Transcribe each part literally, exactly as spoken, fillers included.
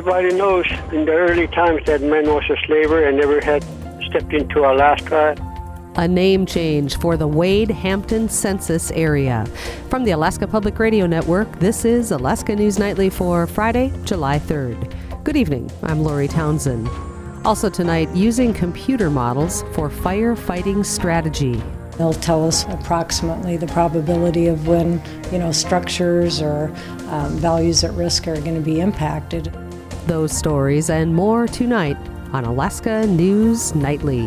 Everybody knows in the early times that man was a slaver and never had stepped into Alaska. A name change for the Wade-Hampton census area. From the Alaska Public Radio Network, this is Alaska News Nightly for Friday, July third. Good evening, I'm Lori Townsend. Also tonight, using computer models for firefighting strategy. They'll tell us approximately the probability of when, you know, structures or um, values at risk are going to be impacted. Those stories and more tonight on Alaska News Nightly.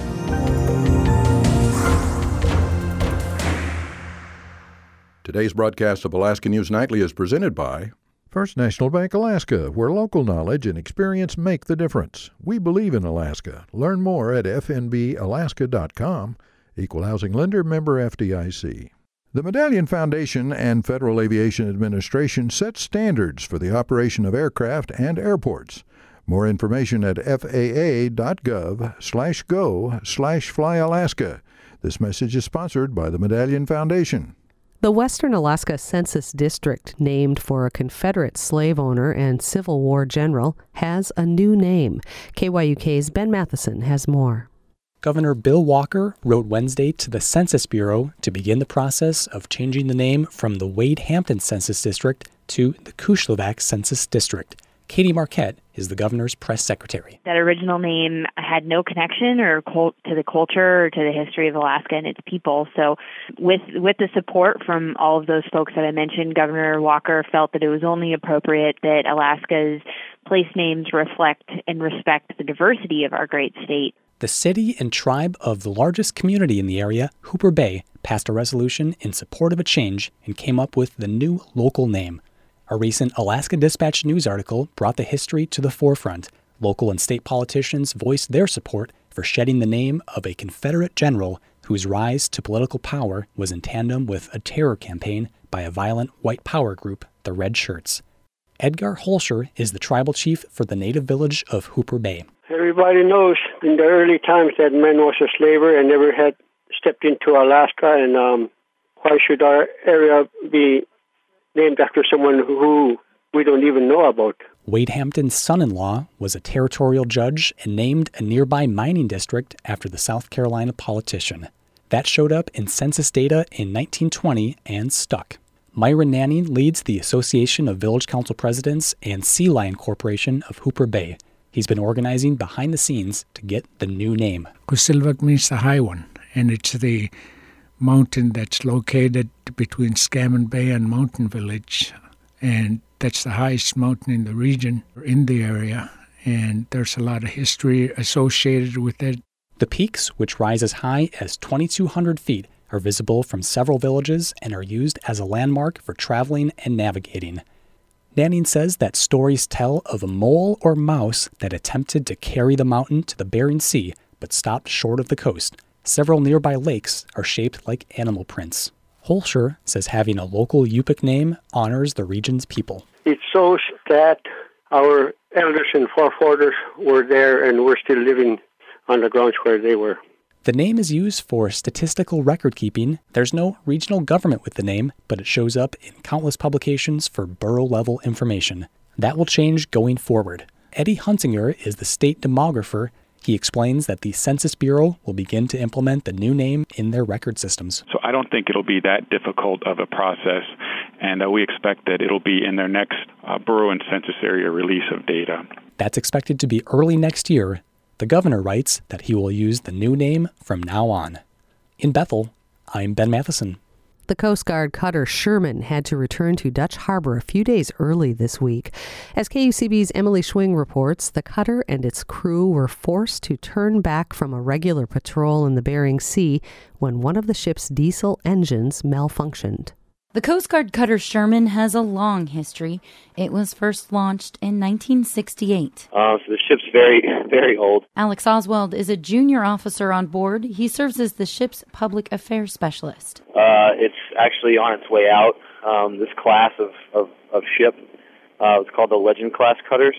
Today's broadcast of Alaska News Nightly is presented by First National Bank Alaska, where local knowledge and experience make the difference. We believe in Alaska. Learn more at f n b alaska dot com. Equal Housing Lender, member F D I C. The Medallion Foundation and Federal Aviation Administration set standards for the operation of aircraft and airports. More information at f a a dot gov slash go slash flyalaska. This message is sponsored by the Medallion Foundation. The Western Alaska Census District, named for a Confederate slave owner and Civil War general, has a new name. K Y U K's Ben Matheson has more. Governor Bill Walker wrote Wednesday to the Census Bureau to begin the process of changing the name from the Wade-Hampton Census District to the Kushlivak Census District. Katie Marquette is the governor's press secretary. That original name had no connection or cult to the culture or to the history of Alaska and its people. So with with the support from all of those folks that I mentioned, Governor Walker felt that it was only appropriate that Alaska's place names reflect and respect the diversity of our great state. The city and tribe of the largest community in the area, Hooper Bay, passed a resolution in support of a change and came up with the new local name. A recent Alaska Dispatch news article brought the history to the forefront. Local and state politicians voiced their support for shedding the name of a Confederate general whose rise to political power was in tandem with a terror campaign by a violent white power group, the Red Shirts. Edgar Holscher is the tribal chief for the native village of Hooper Bay. Everybody knows in the early times that man was a slaver and never had stepped into Alaska, and um, why should our area be named after someone who we don't even know about? Wade-Hampton's son-in-law was a territorial judge and named a nearby mining district after the South Carolina politician. That showed up in census data in nineteen twenty and stuck. Myron Nanning leads the Association of Village Council Presidents and Sea Lion Corporation of Hooper Bay. He's been organizing behind the scenes to get the new name. Kushlivak means the high one, and it's the mountain that's located between Scammon Bay and Mountain Village, and that's the highest mountain in the region, in the area, and there's a lot of history associated with it. The peaks, which rise as high as twenty-two hundred feet, are visible from several villages and are used as a landmark for traveling and navigating. Nanning says that stories tell of a mole or mouse that attempted to carry the mountain to the Bering Sea but stopped short of the coast. Several nearby lakes are shaped like animal prints. Holscher says having a local Yupik name honors the region's people. It shows that our elders and forefathers were there and we're still living on the grounds where they were. The name is used for statistical record keeping. There's no regional government with the name, but it shows up in countless publications for borough-level information. That will change going forward. Eddie Hunsinger is the state demographer. He explains that the Census Bureau will begin to implement the new name in their record systems. So I don't think it'll be that difficult of a process, and uh, we expect that it'll be in their next uh, borough and census area release of data. That's expected to be early next year. The governor writes that he will use the new name from now on. In Bethel, I'm Ben Matheson. The Coast Guard cutter Sherman had to return to Dutch Harbor a few days early this week. As K U C B's Emily Schwing reports, the cutter and its crew were forced to turn back from a regular patrol in the Bering Sea when one of the ship's diesel engines malfunctioned. The Coast Guard cutter Sherman has a long history. It was first launched in nineteen sixty-eight. Uh, so the ship's very, very old. Alex Oswald is a junior officer on board. He serves as the ship's public affairs specialist. Uh, it's actually on its way out. Um, this class of, of, of ship, uh, it's called the Legend Class cutters,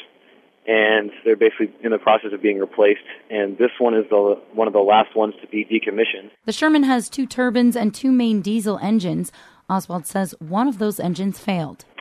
and they're basically in the process of being replaced. And this one is the one of the last ones to be decommissioned. The Sherman has two turbines and two main diesel engines. Oswald says one of those engines failed.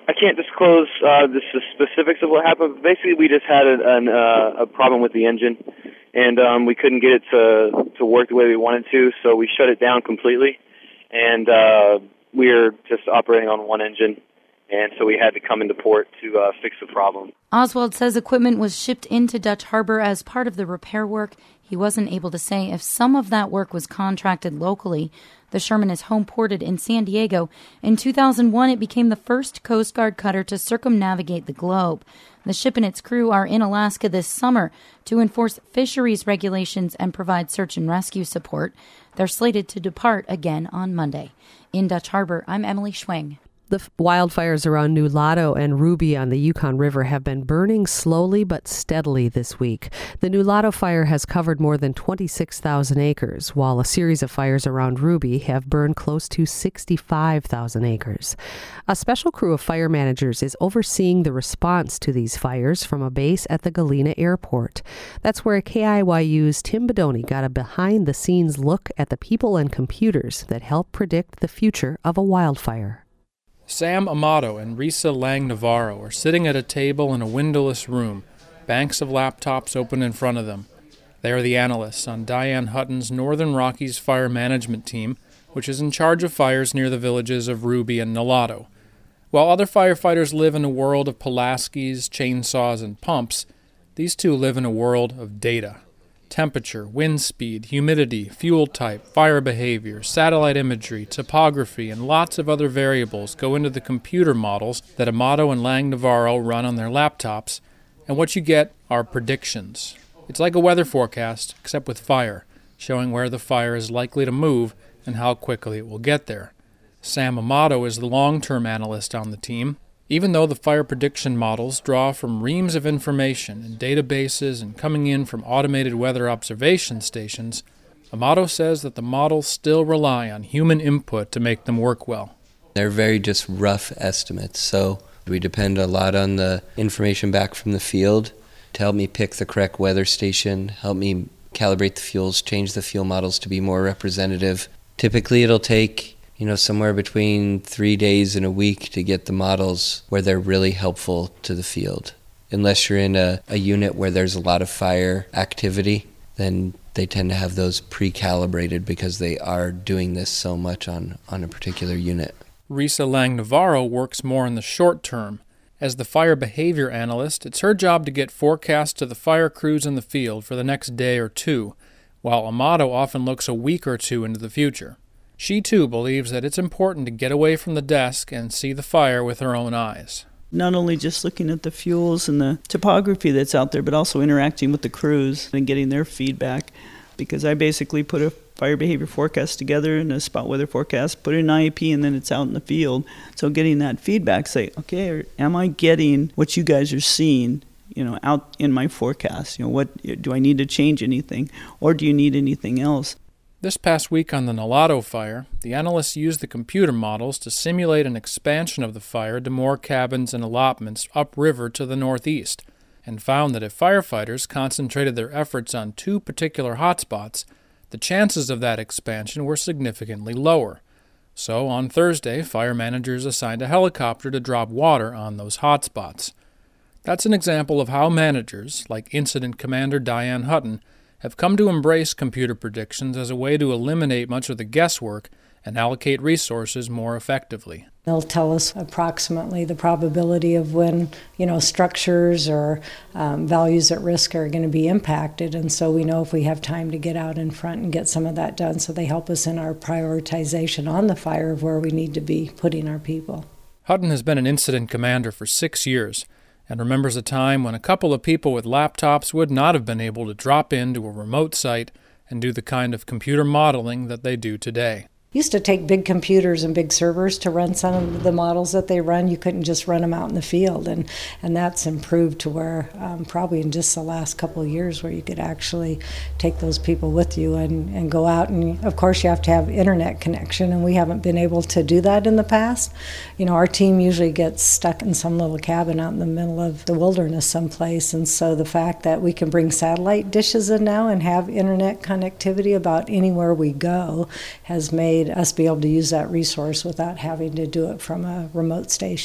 I can't disclose uh, the specifics of what happened. But basically, we just had a, an, uh, a problem with the engine, and um, we couldn't get it to to work the way we wanted to, so we shut it down completely, and uh, we were just operating on one engine, and so we had to come into port to uh, fix the problem. Oswald says equipment was shipped into Dutch Harbor as part of the repair work. He wasn't able to say if some of that work was contracted locally. The Sherman is home ported in San Diego. In two thousand one, it became the first Coast Guard cutter to circumnavigate the globe. The ship and its crew are in Alaska this summer to enforce fisheries regulations and provide search and rescue support. They're slated to depart again on Monday. In Dutch Harbor, I'm Emily Schwing. The wildfires around Nulato and Ruby on the Yukon River have been burning slowly but steadily this week. The Nulato fire has covered more than twenty-six thousand acres, while a series of fires around Ruby have burned close to sixty-five thousand acres. A special crew of fire managers is overseeing the response to these fires from a base at the Galena Airport. That's where K I Y U's Tim Bedoni got a behind-the-scenes look at the people and computers that help predict the future of a wildfire. Sam Amato and Risa Lang Navarro are sitting at a table in a windowless room, banks of laptops open in front of them. They are the analysts on Diane Hutton's Northern Rockies Fire Management Team, which is in charge of fires near the villages of Ruby and Nulato. While other firefighters live in a world of Pulaskis, chainsaws, and pumps, these two live in a world of data. Temperature, wind speed, humidity, fuel type, fire behavior, satellite imagery, topography, and lots of other variables go into the computer models that Amato and Lang Navarro run on their laptops, and what you get are predictions. It's like a weather forecast, except with fire, showing where the fire is likely to move and how quickly it will get there. Sam Amato is the long-term analyst on the team. Even though the fire prediction models draw from reams of information in databases and coming in from automated weather observation stations, Amato says that the models still rely on human input to make them work well. They're very just rough estimates, so we depend a lot on the information back from the field to help me pick the correct weather station, help me calibrate the fuels, change the fuel models to be more representative. Typically it'll take you know, somewhere between three days and a week to get the models where they're really helpful to the field. Unless you're in a, a unit where there's a lot of fire activity, then they tend to have those pre-calibrated because they are doing this so much on, on a particular unit. Risa Lang Navarro works more in the short term. As the fire behavior analyst, it's her job to get forecasts to the fire crews in the field for the next day or two, while Amato often looks a week or two into the future. She, too, believes that it's important to get away from the desk and see the fire with her own eyes. Not only just looking at the fuels and the topography that's out there, but also interacting with the crews and getting their feedback. Because I basically put a fire behavior forecast together and a spot weather forecast, put it in I A P, and then it's out in the field. So getting that feedback, say, okay, am I getting what you guys are seeing, you know, out in my forecast? You know, what do I need to change anything, or do you need anything else? This past week on the Nulato fire, the analysts used the computer models to simulate an expansion of the fire to more cabins and allotments upriver to the northeast, and found that if firefighters concentrated their efforts on two particular hotspots, the chances of that expansion were significantly lower. So on Thursday, fire managers assigned a helicopter to drop water on those hotspots. That's an example of how managers, like Incident Commander Diane Hutton, have come to embrace computer predictions as a way to eliminate much of the guesswork and allocate resources more effectively. They'll tell us approximately the probability of when, you know, structures or um, values at risk are going to be impacted, and so we know if we have time to get out in front and get some of that done, so they help us in our prioritization on the fire of where we need to be putting our people. Hutton has been an incident commander for six years. And remembers a time when a couple of people with laptops would not have been able to drop into a remote site and do the kind of computer modeling that they do today. Used to take big computers and big servers to run some of the models that they run. You couldn't just run them out in the field, and, and that's improved to where um, probably in just the last couple of years where you could actually take those people with you and, and go out. And of course you have to have internet connection, and we haven't been able to do that in the past. You know, our team usually gets stuck in some little cabin out in the middle of the wilderness someplace, and so the fact that we can bring satellite dishes in now and have internet connectivity about anywhere we go has made us be able to use that resource without having to do it from a remote station.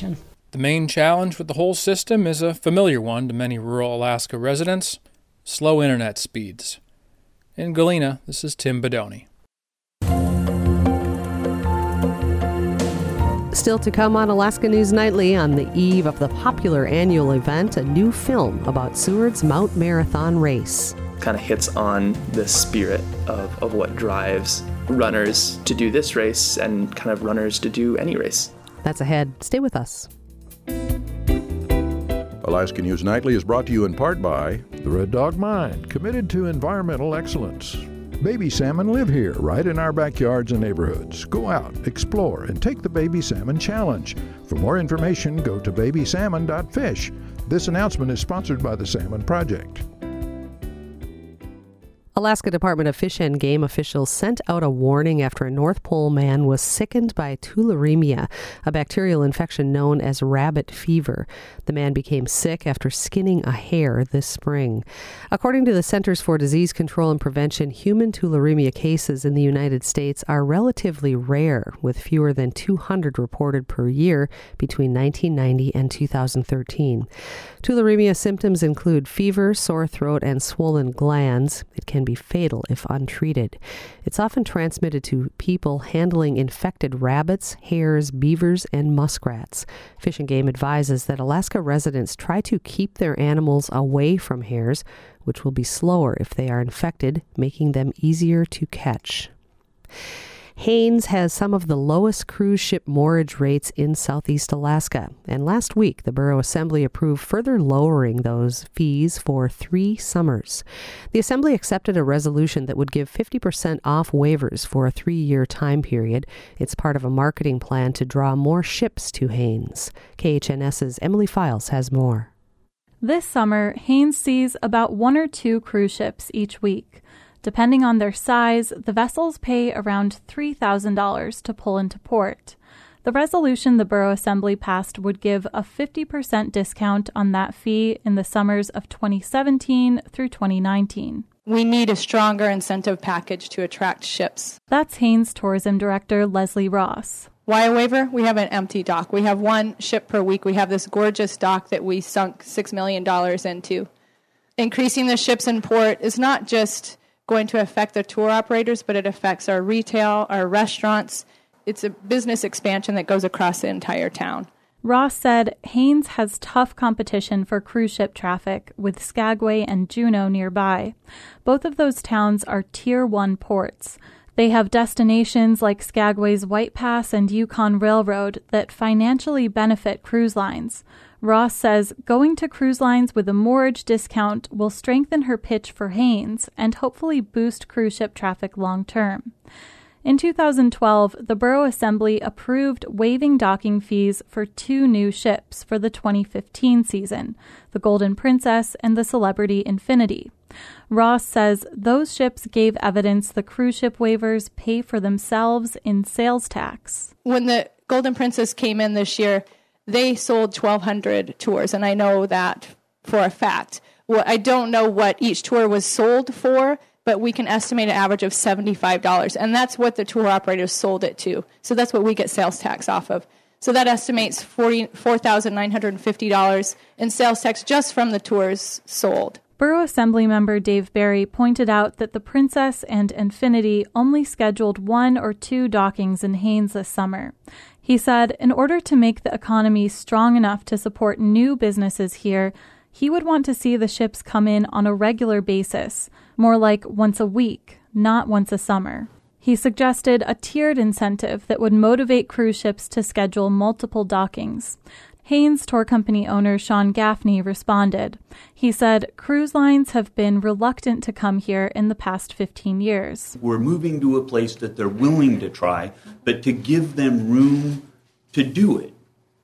The main challenge with the whole system is a familiar one to many rural Alaska residents: slow internet speeds. In Galena, this is Tim Bedoni. Still to come on Alaska News Nightly, on the eve of the popular annual event, a new film about Seward's Mount Marathon race. Kind of hits on the spirit of, of what drives runners to do this race and kind of runners to do any race. That's ahead. Stay with us. Alaska News Nightly is brought to you in part by the Red Dog Mine, committed to environmental excellence. Baby salmon live here, right in our backyards and neighborhoods. Go out, explore, and take the Baby Salmon Challenge. For more information, go to baby salmon dot fish. This announcement is sponsored by the Salmon Project. Alaska Department of Fish and Game officials sent out a warning after a North Pole man was sickened by tularemia, a bacterial infection known as rabbit fever. The man became sick after skinning a hare this spring. According to the Centers for Disease Control and Prevention, human tularemia cases in the United States are relatively rare, with fewer than two hundred reported per year between nineteen ninety and two thousand thirteen. Tularemia symptoms include fever, sore throat, and swollen glands. It can be fatal if untreated. It's often transmitted to people handling infected rabbits, hares, beavers, and muskrats. Fish and Game advises that Alaska residents try to keep their animals away from hares, which will be slower if they are infected, making them easier to catch. Haines has some of the lowest cruise ship moorage rates in southeast Alaska, and last week the Borough Assembly approved further lowering those fees for three summers. The Assembly accepted a resolution that would give fifty percent off waivers for a three-year time period. It's part of a marketing plan to draw more ships to Haines. K H N S's Emily Files has more. This summer, Haines sees about one or two cruise ships each week. Depending on their size, the vessels pay around three thousand dollars to pull into port. The resolution the Borough Assembly passed would give a fifty percent discount on that fee in the summers of twenty seventeen through twenty nineteen. We need a stronger incentive package to attract ships. That's Haines Tourism Director Leslie Ross. Why a waiver? We have an empty dock. We have one ship per week. We have this gorgeous dock that we sunk six million dollars into. Increasing the ships in port is not just going to affect the tour operators, but it affects our retail, our restaurants. It's a business expansion that goes across the entire town. Ross said Haines has tough competition for cruise ship traffic with Skagway and Juneau nearby. Both of those towns are Tier one ports. They have destinations like Skagway's White Pass and Yukon Railroad that financially benefit cruise lines. Ross says going to cruise lines with a moorage discount will strengthen her pitch for Haines and hopefully boost cruise ship traffic long term. In two thousand twelve, the Borough Assembly approved waiving docking fees for two new ships for the twenty fifteen season, the Golden Princess and the Celebrity Infinity. Ross says those ships gave evidence the cruise ship waivers pay for themselves in sales tax. When the Golden Princess came in this year, they sold twelve hundred tours, and I know that for a fact. Well, I don't know what each tour was sold for, but we can estimate an average of seventy-five dollars, and that's what the tour operators sold it to. So that's what we get sales tax off of. So that estimates forty-four thousand nine hundred fifty dollars in sales tax just from the tours sold. Borough Assembly member Dave Barry pointed out that the Princess and Infinity only scheduled one or two dockings in Haines this summer. He said in order to make the economy strong enough to support new businesses here, he would want to see the ships come in on a regular basis, more like once a week, not once a summer. He suggested a tiered incentive that would motivate cruise ships to schedule multiple dockings. Haines Tour Company owner Sean Gaffney responded. He said cruise lines have been reluctant to come here in the past fifteen years. We're moving to a place that they're willing to try, but to give them room to do it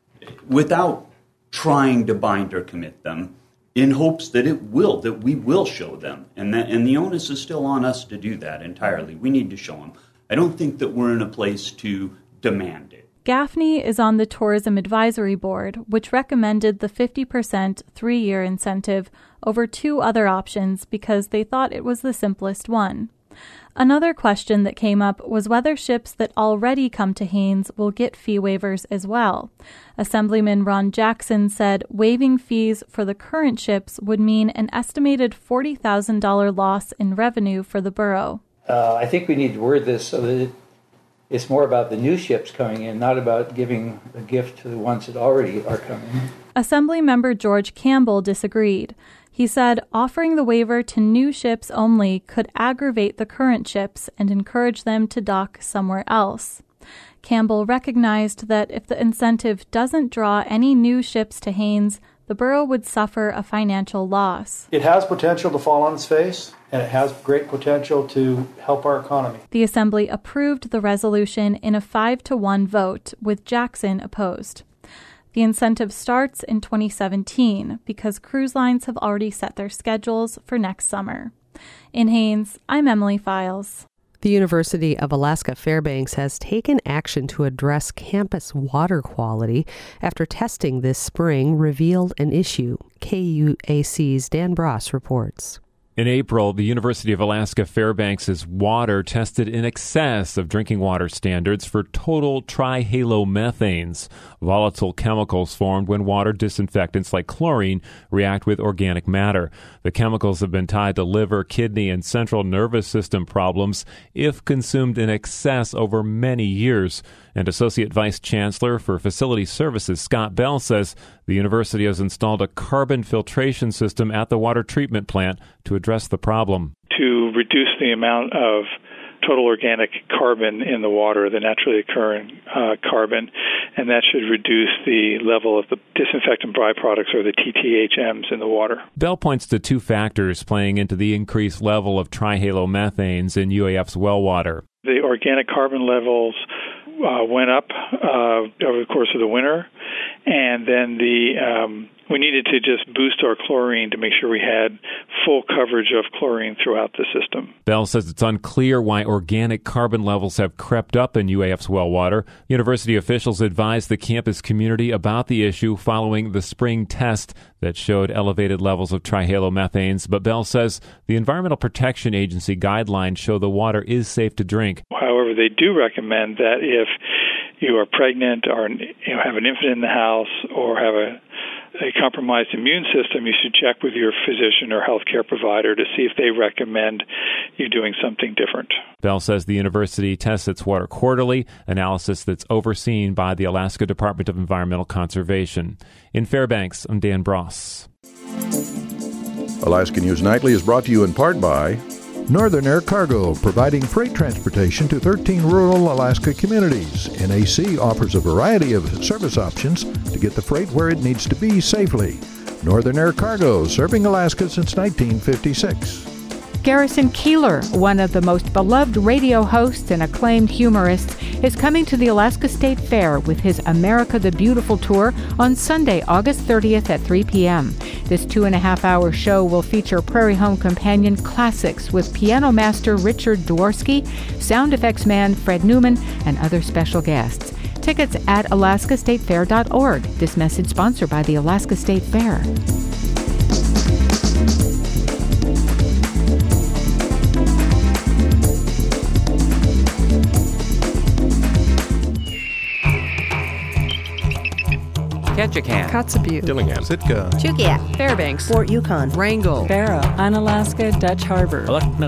without trying to bind or commit them in hopes that it will, that we will show them. And that, and the onus is still on us to do that entirely. We need to show them. I don't think that we're in a place to demand it. Gaffney is on the Tourism Advisory Board, which recommended the fifty percent three-year incentive over two other options because they thought it was the simplest one. Another question that came up was whether ships that already come to Haines will get fee waivers as well. Assemblyman Ron Jackson said waiving fees for the current ships would mean an estimated forty thousand dollars loss in revenue for the borough. Uh, I think we need to word this so that it, it's more about the new ships coming in, not about giving a gift to the ones that already are coming. Assemblymember George Campbell disagreed. He said offering the waiver to new ships only could aggravate the current ships and encourage them to dock somewhere else. Campbell recognized that if the incentive doesn't draw any new ships to Haines, the borough would suffer a financial loss. It has potential to fall on its face, and it has great potential to help our economy. The Assembly approved the resolution in a five to one vote, with Jackson opposed. The incentive starts in twenty seventeen because cruise lines have already set their schedules for next summer. In Haines, I'm Emily Files. The University of Alaska Fairbanks has taken action to address campus water quality after testing this spring revealed an issue. K U A C's Dan Bross reports. In April, the University of Alaska Fairbanks' water tested in excess of drinking water standards for total trihalomethanes, volatile chemicals formed when water disinfectants like chlorine react with organic matter. The chemicals have been tied to liver, kidney, and central nervous system problems if consumed in excess over many years. And Associate Vice Chancellor for Facility Services Scott Bell says the university has installed a carbon filtration system at the water treatment plant to address the problem. To reduce the amount of total organic carbon in the water, the naturally occurring uh, carbon, and that should reduce the level of the disinfectant byproducts, or the T T H Ms, in the water. Bell points to two factors playing into the increased level of trihalomethanes in U A F's well water. The organic carbon levels uh, went up uh, over the course of the winter, and then the um, we needed to just boost our chlorine to make sure we had full coverage of chlorine throughout the system. Bell says it's unclear why organic carbon levels have crept up in U A F's well water. University officials advised the campus community about the issue following the spring test that showed elevated levels of trihalomethanes, but Bell says the Environmental Protection Agency guidelines show the water is safe to drink. However, they do recommend that if you are pregnant or you know, have an infant in the house or have a a compromised immune system, you should check with your physician or healthcare provider to see if they recommend you doing something different. Bell says the university tests its water quarterly, analysis that's overseen by the Alaska Department of Environmental Conservation. In Fairbanks, I'm Dan Bross. Alaska News Nightly is brought to you in part by Northern Air Cargo, providing freight transportation to thirteen rural Alaska communities. N A C offers a variety of service options to get the freight where it needs to be safely. Northern Air Cargo, serving Alaska since nineteen fifty-six. Garrison Keillor, one of the most beloved radio hosts and acclaimed humorists, is coming to the Alaska State Fair with his America the Beautiful tour on Sunday, August thirtieth at three p.m. This two and a half hour show will feature Prairie Home Companion classics with piano master Richard Dworsky, sound effects man Fred Newman, and other special guests. Tickets at alaska state fair dot org. This message sponsored by the Alaska State Fair. Ketchikan, Kotzebue, Dillingham, Sitka, Chugiak, Fairbanks, Fort Yukon, Wrangell, Barrow, Unalaska, Dutch Harbor.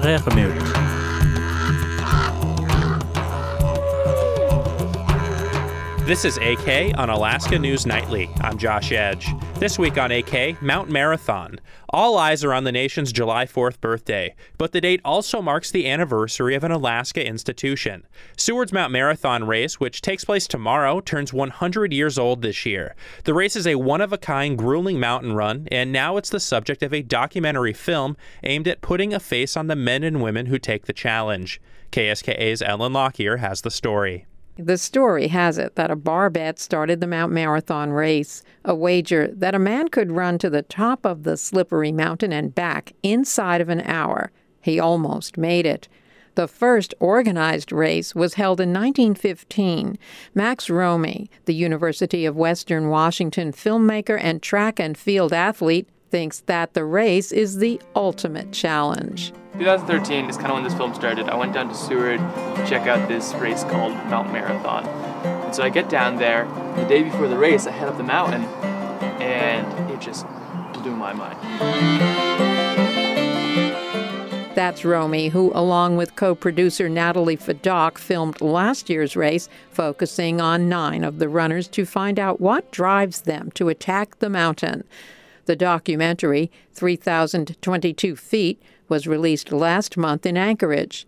This is A K on Alaska News Nightly. I'm Josh Edge. This week on A K, Mount Marathon. All eyes are on the nation's July fourth birthday, but the date also marks the anniversary of an Alaska institution. Seward's Mount Marathon race, which takes place tomorrow, turns one hundred years old this year. The race is a one-of-a-kind, grueling mountain run, and now it's the subject of a documentary film aimed at putting a face on the men and women who take the challenge. K S K A's Ellen Lockyer has the story. The story has it that a bar bet started the Mount Marathon race, a wager that a man could run to the top of the slippery mountain and back inside of an hour. He almost made it. The first organized race was held in nineteen fifteen. Max Romey, the University of Western Washington filmmaker and track and field athlete, thinks that the race is the ultimate challenge. twenty thirteen is kind of when this film started. I went down to Seward to check out this race called Mount Marathon. And so I get down there. The day before the race, I head up the mountain, and it just blew my mind. That's Romy, who, along with co-producer Natalie Fadok, filmed last year's race, focusing on nine of the runners to find out what drives them to attack the mountain. The documentary, three thousand twenty-two feet, was released last month in Anchorage.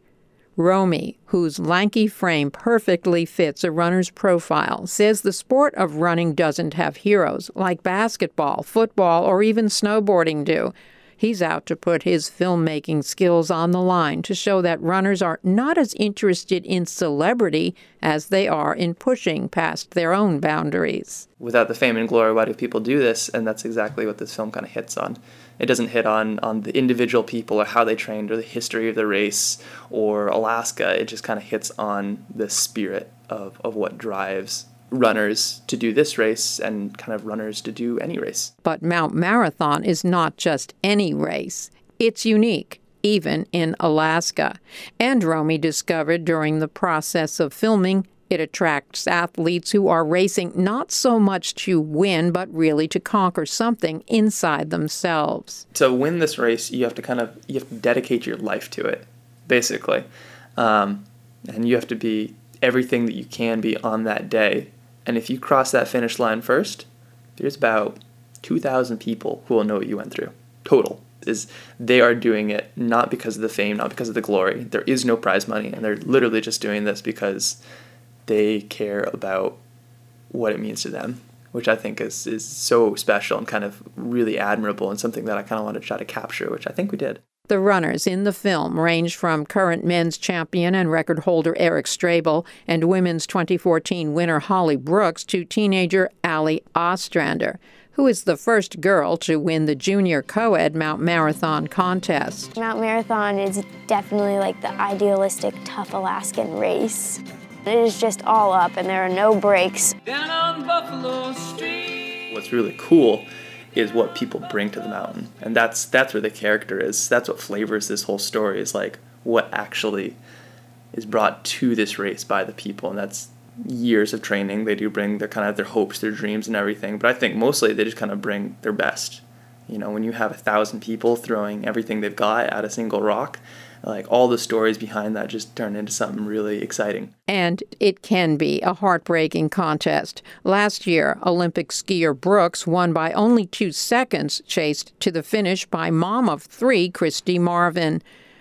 Romy, whose lanky frame perfectly fits a runner's profile, says the sport of running doesn't have heroes like basketball, football, or even snowboarding do. He's out to put his filmmaking skills on the line to show that runners are not as interested in celebrity as they are in pushing past their own boundaries. Without the fame and glory, why do people do this? And that's exactly what this film kind of hits on. It doesn't hit on, on the individual people or how they trained or the history of the race or Alaska. It just kind of hits on the spirit of, of what drives runners to do this race and kind of runners to do any race. But Mount Marathon is not just any race. It's unique, even in Alaska. And Romy discovered during the process of filming, it attracts athletes who are racing not so much to win, but really to conquer something inside themselves. To win this race, you have to kind of, you have to dedicate your life to it, basically. Um, and you have to be everything that you can be on that day. And if you cross that finish line first, there's about two thousand people who will know what you went through, total. Is they are doing it not because of the fame, not because of the glory. There is no prize money, and they're literally just doing this because they care about what it means to them, which I think is, is so special and kind of really admirable and something that I kind of want to try to capture, which I think we did. The runners in the film range from current men's champion and record holder Eric Strabel and women's twenty fourteen winner Holly Brooks to teenager Allie Ostrander, who is the first girl to win the junior co-ed Mount Marathon contest. Mount Marathon is definitely like the idealistic, tough Alaskan race. It is just all up and there are no breaks. Down on Buffalo Street. What's really cool is what people bring to the mountain. And that's that's where the character is. That's what flavors this whole story, is like what actually is brought to this race by the people. And that's years of training. They do bring their kind of their hopes, their dreams and everything. But I think mostly they just kind of bring their best. You know, when you have a thousand people throwing everything they've got at a single rock, like all the stories behind that just turn into something really exciting. And it can be a heartbreaking contest. Last year, Olympic skier Brooks won by only two seconds, chased to the finish by mom of three, Christy Marvin.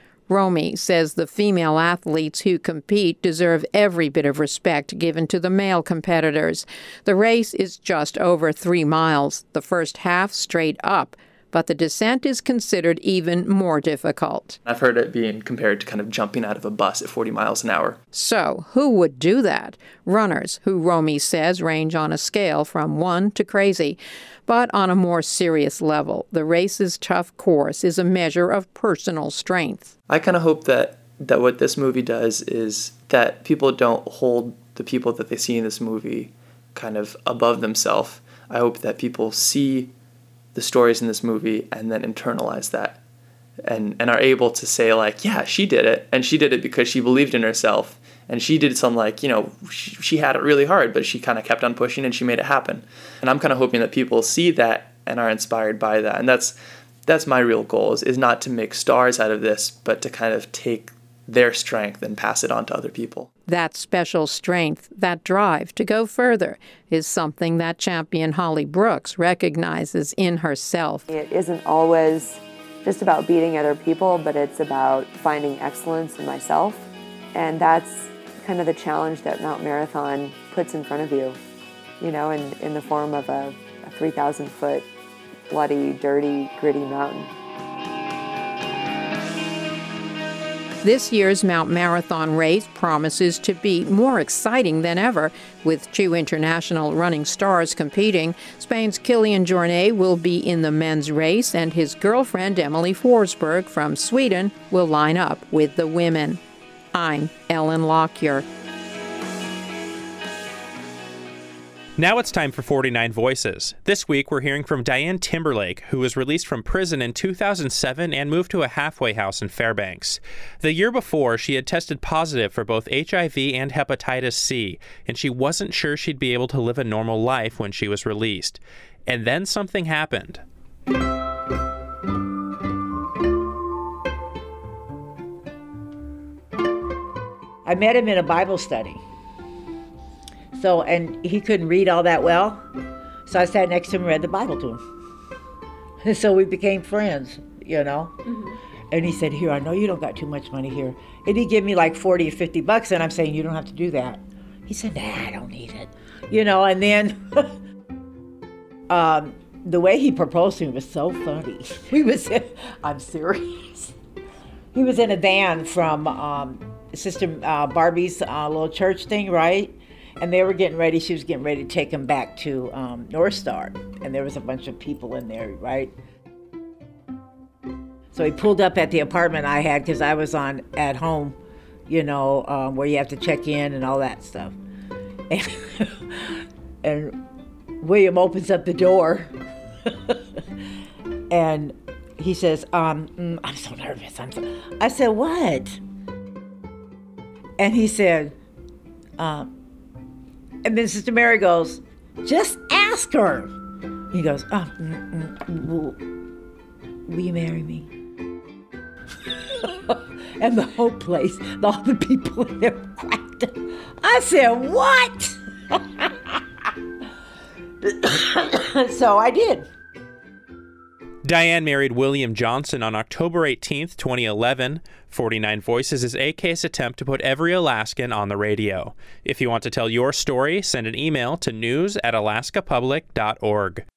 Romy says the female athletes who compete deserve every bit of respect given to the male competitors. The race is just over three miles, the first half straight up, but the descent is considered even more difficult. I've heard it being compared to kind of jumping out of a bus at forty miles an hour. So, who would do that? Runners, who Romy says range on a scale from one to crazy. But on a more serious level, the race's tough course is a measure of personal strength. I kind of hope that, that what this movie does is that people don't hold the people that they see in this movie kind of above themselves. I hope that people see the stories in this movie and then internalize that and and are able to say like, yeah, she did it, and she did it because she believed in herself, and she did some, like, you know, she, she had it really hard, but she kind of kept on pushing and she made it happen. And I'm kind of hoping that people see that and are inspired by that. And that's that's my real goal, is, is not to make stars out of this, but to kind of take their strength and pass it on to other people. That special strength, that drive to go further, is something that champion Holly Brooks recognizes in herself. It isn't always just about beating other people, but it's about finding excellence in myself. And that's kind of the challenge that Mount Marathon puts in front of you, you know, in, in the form of a, a three thousand foot bloody, dirty, gritty mountain. This year's Mount Marathon race promises to be more exciting than ever, with two international running stars competing. Spain's Kilian Jornet will be in the men's race, and his girlfriend Emily Forsberg from Sweden will line up with the women. I'm Ellen Lockyer. Now it's time for forty-nine Voices. This week we're hearing from Diane Timberlake, who was released from prison in two thousand seven and moved to a halfway house in Fairbanks. The year before, she had tested positive for both H I V and hepatitis C, and she wasn't sure she'd be able to live a normal life when she was released. And then something happened. I met him in a Bible study. So, and he couldn't read all that well. So I sat next to him and read the Bible to him. And so we became friends, you know. Mm-hmm. And he said, here, I know you don't got too much money here. And he gave me like forty or fifty bucks, and I'm saying, you don't have to do that. He said, nah, I don't need it. You know, and then um, the way he proposed to me was so funny. He was, in, I'm serious. He was in a van from um, Sister uh, Barbie's uh, little church thing, right? And they were getting ready, she was getting ready to take him back to um, North Star. And there was a bunch of people in there, right? So he pulled up at the apartment I had because I was on at home, you know, um, where you have to check in and all that stuff. And, and William opens up the door and he says, um, mm, I'm so nervous. I'm so... I said, what? And he said, um, and then Sister Mary goes, just ask her. He goes, oh, mm, mm, will, will you marry me? And the whole place, all the people in there quacked. I said, what? So I did. Diane married William Johnson on October eighteenth, twenty eleven. forty-nine Voices is A K's attempt to put every Alaskan on the radio. If you want to tell your story, send an email to news at alaska public dot org.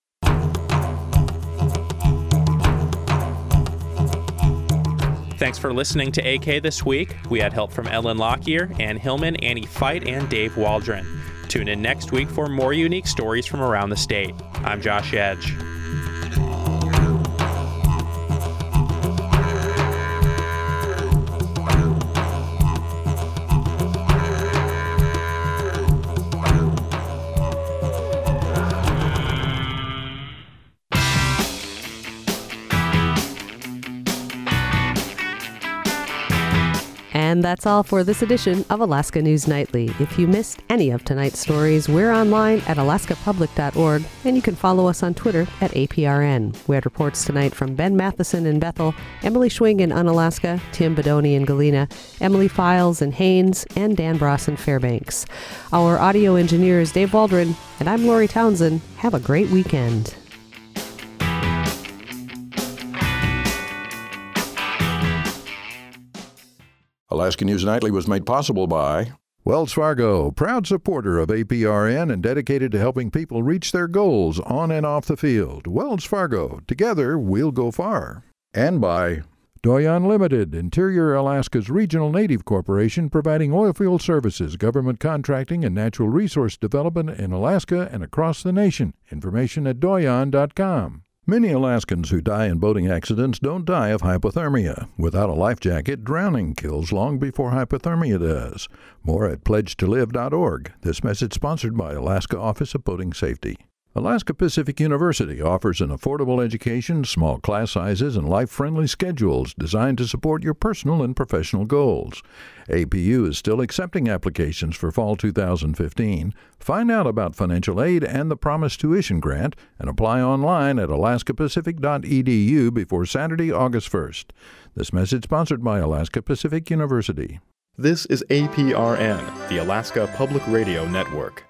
Thanks for listening to A K this week. We had help from Ellen Lockyer, Ann Hillman, Annie Fight, and Dave Waldron. Tune in next week for more unique stories from around the state. I'm Josh Edge. And that's all for this edition of Alaska News Nightly. If you missed any of tonight's stories, we're online at alaska public dot org, and you can follow us on Twitter at A P R N. We had reports tonight from Ben Matheson in Bethel, Emily Schwing in Unalaska, Tim Bedoni in Galena, Emily Files in Haines, and Dan Bross in Fairbanks. Our audio engineer is Dave Waldron, and I'm Lori Townsend. Have a great weekend. Alaska News Nightly was made possible by Wells Fargo, proud supporter of A P R N and dedicated to helping people reach their goals on and off the field. Wells Fargo, together we'll go far. And by Doyon Limited, Interior Alaska's regional native corporation providing oilfield services, government contracting, and natural resource development in Alaska and across the nation. Information at doyon dot com. Many Alaskans who die in boating accidents don't die of hypothermia. Without a life jacket, drowning kills long before hypothermia does. More at pledge to live dot org. This message sponsored by Alaska Office of Boating Safety. Alaska Pacific University offers an affordable education, small class sizes, and life-friendly schedules designed to support your personal and professional goals. A P U is still accepting applications for fall two thousand fifteen. Find out about financial aid and the Promise Tuition Grant and apply online at alaska pacific dot e d u before Saturday, August first. This message sponsored by Alaska Pacific University. This is A P R N, the Alaska Public Radio Network.